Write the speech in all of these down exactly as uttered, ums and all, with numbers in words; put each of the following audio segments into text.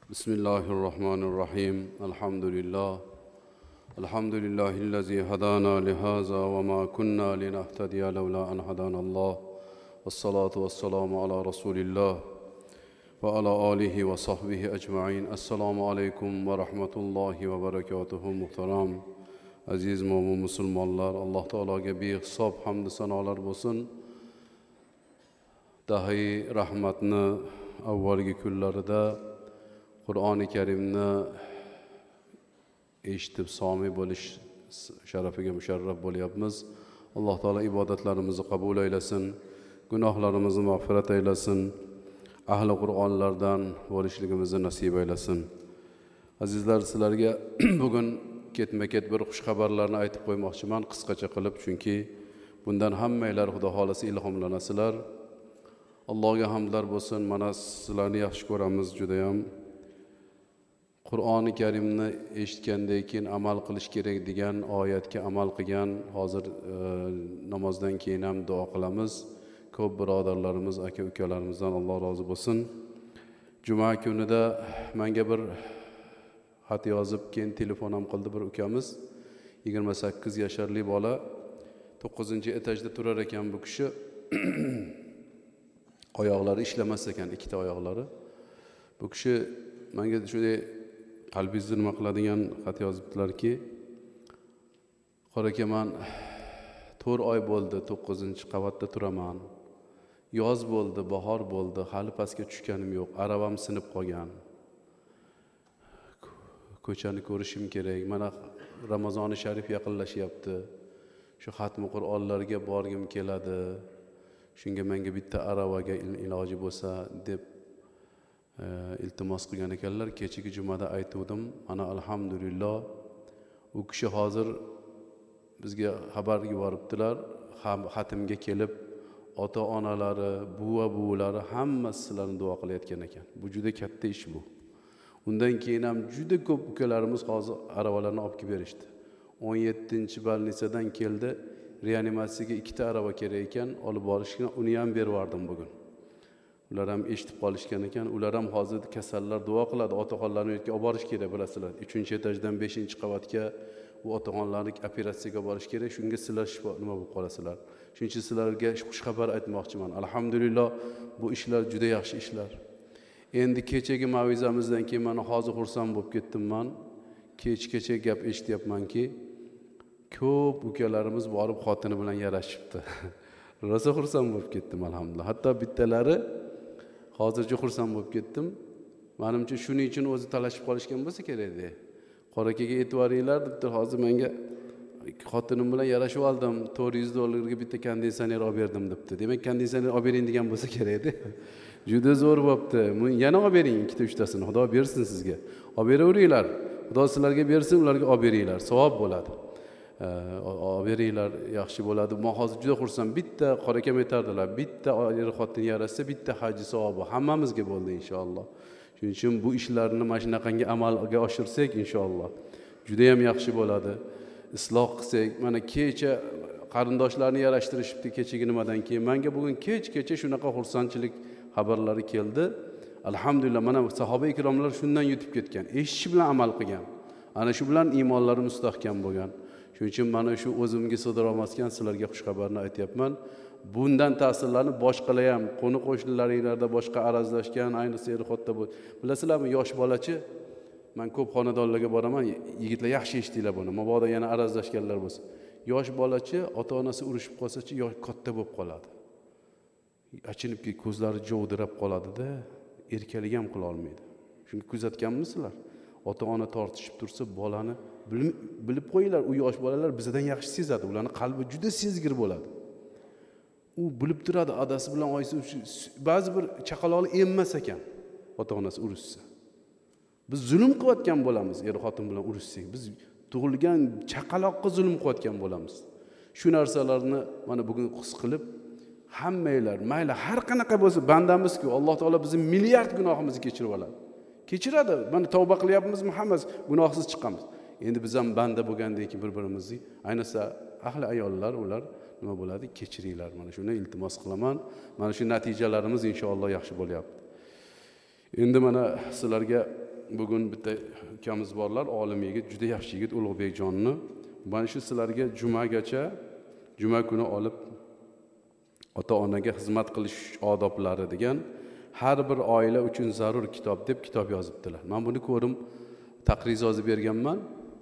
Bismillahirrahmanirrahim. Elhamdülillah. Elhamdülillahillazi hadana lihaza ve ma kunna linahtadiya lawla an hadanallah. Vessalatu vesselamu ala Rasulillah ve ala alihi ve sahbihi ecmaîn. Esselamu aleyküm ve rahmetullahi ve berekatuhu. Muhtaram aziz mo'min musulmonlar, Alloh taologa behisob hamd sanolar bo'lsin. Dahi rahmatni avvalgi kunlarida Qur'oni Karimni eshitib somi bo'lish sharafiga musharraf bo'lyapmiz. Alloh taolo ibodatlarimizni qabul aylasin, gunohlarimizni mag'firat aylasin, ahli Qur'onlardan bo'lishligimizni nasib aylasin. Azizlar, sizlarga bugun ketma-ket bir xush xabarlarni aytib qo'ymoqchiman, qisqacha qilib, chunki bundan hammanglar xudo xolisi ilhomlanasizlar. Allohga hamdlar bo'lsin. Mana sizlarni yaxshi ko'ramiz juda ham. Qur'oni Karimni eshitgandan keyin amal qilish kerak degan oyatga amal qilgan, hozir e, namozdan keyin ham duo qilamiz. Ko'p birodarlarimiz, aka-ukalarimizdan Alloh rozi bo'lsin. Juma kunida menga bir xat yozib, keyin telefon ham qildi bir ukamiz. yigirma sakkiz yasharli bola, to'qqizinchi etajda turar ekan bu kishi. Oyoqlari ishlamas ekan, ikkita oyoqlari. Bu kishi menga shunday qalbingizni nima qiladigan xat yozibdilarki, qora aka, men to'rt oy bo'ldi to'qqizinchi qavatda turaman. Yoz bo'ldi, bahor bo'ldi, hali pastga tushganim yo'q. Arabam sinib qolgan. Ko'chani ko'rishim kerak. Mana Ramazoni sharif yaqinlashyapti. Shu xatmi Qur'onlarga borgim keladi. Shunga menga bitta aravaga iloji bo'lsa deb e, iltimos qilgan ekanlar. Kechagi jumada aytdim. Ana alhamdulillah, u kishi hozir bizga xabar yuboribdilar. Xatimga kelib ota-onalari, buva-buvilari hammasi sizlarni duo qilayotgan ekan. Bu juda katta ish bu. Undan keyin ham juda ko'p ukalarimiz hozir aravalarni olib kelib berishdi. o'n yettinchi balnisadan keldi. Reanimatsiyaga ikkita arava kerak ekan, olib borishgan, uni ham berib yubordim bugun. Ular ham eshitib qolishgan ekan. Ular ham hozir kasallar duo qiladi, otaxonlarni uyga olib borish kerak, bilasizlar. uchinchi etajdan beshinchi qavatga u otaxonlarni operatsiyaga borish kerak. Shunga sizlar shifo nima bo'lib qolasizlar. Shuning uchun sizlarga xush xabar aytmoqchiman. Alhamdulillah, bu ishlar juda yaxshi ishlar. Endi kechagi mavizamizdan keyin mana hozir xursand bo'lib ketdimman. Kech-kecha gap eshityapmanki, ko'p ukalarimiz borib xotini bilan yarashibdi. Rosa xursand bo'lib ketdim, alhamdulillah. Hatto bittalari hozircha xursand bo'lib ketdim. Menimcha shuning uchun o'zi talashib qolishgan bo'lsa kerak-da. Qora akaga e'tiboringlar debdi, hozir menga xotinim bilan yarashib oldim, to'rt yuz dollarga bitta konditsioner olib berdim debdi. Demak, konditsioner olib bering degan bo'lsa kerak-da. Juda zo'r bo'pti. Yana olib bering ikkita uchtasini. Xudo bersin sizga. Olib beraveringlar. Xudo sizlarga bersin, ularga olib beringlar. Savob bo'ladi. Olib beringlar, yaxshi bo'ladi. Men hozir juda xursand. Bitta qora aka aytardilar, bitta er xotin yarashsa, bitta haji savobi hammamizga bo'ldi inshaalloh. Shuning uchun bu ishlarni mana shunaqangi amalga oshirsak inshaalloh juda ham yaxshi bo'ladi. Isloh qilsak, mana kecha qarindoshlarni yarashtirishibdi kechagi nimadan keyin. Menga bugun kech-kecha shunaqa xursandchilik xabarlari keldi. Alhamdulillah, mana sahoba ikromlar shundan yutib ketgan. Eshitish bilan amal qilgan. Ana shu bilan iymonlari mustahkam bo'lgan. Shuning uchun mana shu o'zimga sig'dira olmasdan sizlarga xush xabarni aytyapman. Bundan ta'sirlanib boshqalar ham, qo'ni-qo'shnilaringlarda boshqa arazlashgan, ayniqsa er-xotinda bu. Bilasizlarmi, yosh bolachi, men ko'p xonadonlarga boraman, yigitlar yaxshi eshitinglar buni. Mabodo yana arazlashganlar bo'lsa. Yosh bolachi ota-onasi urushib qolsa-chi, yosh katta bo'lib qoladi. Achinib ki ko'zlari jovdirab qoladi-da, erkalik ham qila olmaydi. Shuni kuzatganmisizlar? Ota-ona tortishib tursa, bolani bilib qo'yinglar, u yosh bolalar bizdan yaxshi sezadi. Ularning qalbi juda sezgir bo'ladi. U bilib turadi, adasi bilan oyisi ba'zi bir chaqaloqni emmas ekan, ota-onasi urushsa. Biz zulm qilayotgan bo'lamiz, er xotin bilan urushsak. Biz tug'ilgan chaqaloqqa zulm qilayotgan bo'lamiz. Shu narsalarni mana bugun his qilib, hammanglar, mayli har qanaqa bo'lsa, bandamiz-ku, Alloh taolo bizning milliard gunohimizni kechirib oladi. Kechiradi. Mana tavba qilyapmizmi, hammamiz gunohsiz chiqamiz. Endi biz ham banda bo'lgandan keyin bir-birimizni, ayniqsa ahli ayollar, ular nima bo'ladi? Kechiringlar. Mana shuni iltimos qilaman. Mana shu natijalarimiz inshaalloh yaxshi bo'lyapti. Endi mana sizlarga bugun bitta ukamiz borlar, olim yigit, juda yaxshi yigit, Ulug'bekjonni. Mana shu sizlarga jumagacha, juma kuni olib ota-onaga xizmat qilish odoblari degan har bir oila uchun zarur kitob deb kitob yozibdilar. Men buni ko'rim, taqriz yozib berganman.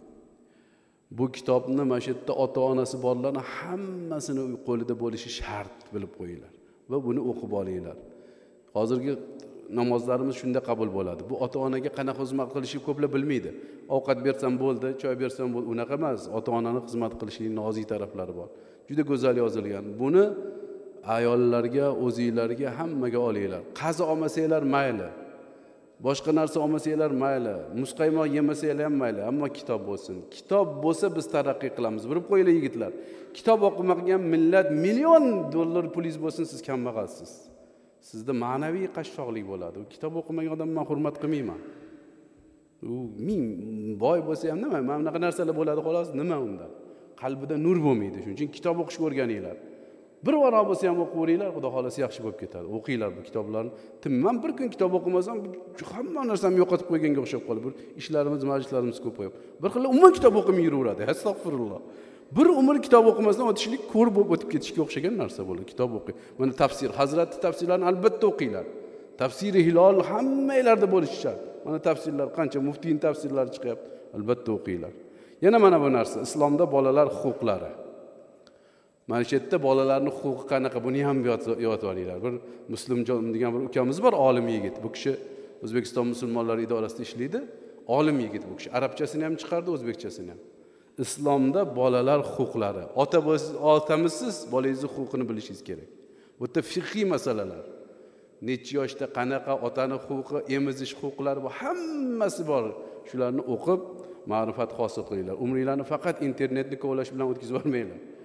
Bu kitobni mana shu yerda ota-onasi borlarning hammasini qo'lida bo'lishi shart bilib qo'yinglar va buni o'qib olinglar. Hozirgi namozlarimiz shunda qabul bo'ladi. Bu ota-onaga qanaqa xizmat qilishi ko'plar bilmaydi. Ovqat bersam bo'ldi, choy bersam bo'ldi, unaqa emas. Ota-onaning xizmat qilishining nozik taraflari bor. Juda go'zal yozilgan. Buni ayollarga, o'zinglarga hammaga olinglar. Qazi olmasanglar mayli. Boshqa narsa olmasanglar mayli. Muzqaymoq yemasanglar ham mayli, ammo kitob bo'lsin. Kitob bo'lsa biz taraqqiy qilamiz. Bilib qo'yinglar yigitlar. Kitob o'qimagan millat million dollar pulingiz bo'lsin, siz kambag'alsiz. Sizda ma'naviy qashshoqlik bo'ladi. U kitob o'qimagan odamni men hurmat qilmayman. U ming boy bo'lsa ham nima? Mana bunaqa narsalar bo'ladi xolos, nima unda? Qalbida nur bo'lmaydi. Shuning uchun kitob o'qishga o'rganinglar. Bir varoq bo'lsa ham o'qinglar, Xudo xolasa yaxshi bo'lib ketadi. O'qinglar bu kitoblarni. Men bir kun kitob o'qimasam, hamma narsamni yo'qotib qo'yganga o'xshab qolib, bir ishlarimiz, majlislarimiz ko'payib. Bir xil umuman kitob o'qimay yuraveradi. Astag'firulloh. Bir umr kitob o'qimasdan o'tishlik ko'r bo'lib o'tib ketishga o'xshagan narsa bo'ladi. Kitob o'qing. Mana tafsir, Hazrat tafsirlarini albatta o'qinglar. Tafsiri Hilol hammalarda bo'lishi shart. Mana tafsirlar qancha muftiyning tafsirlari chiqyapti. Albatta o'qinglar. Yana mana bu narsa, islomda bolalar huquqlari. Mana shu yerda bolalarning huquqi qanaqa, buni ham yozib olinglar. Bir Muslimjon degan bir ukamiz bor, olim yigit. Bu kishi O'zbekiston musulmonlari idorasida ishlaydi. Olim yigit bu kishi. Arabchasini ham chiqardi, o'zbekchasini ham. Islomda bolalar huquqlari. Ota bo'lsiz, otamisiz, bolangizning huquqini bilishingiz kerak. Bu yerda fiqhiy masalalar. Necha yoshda qanaqa otaning huquqi, emizish huquqlari bu hammasi bor. Shularni o'qib, ma'rifat hosil qilinglar. Umringlarni faqat internetni kovlash bilan o'tkazib olmanglar.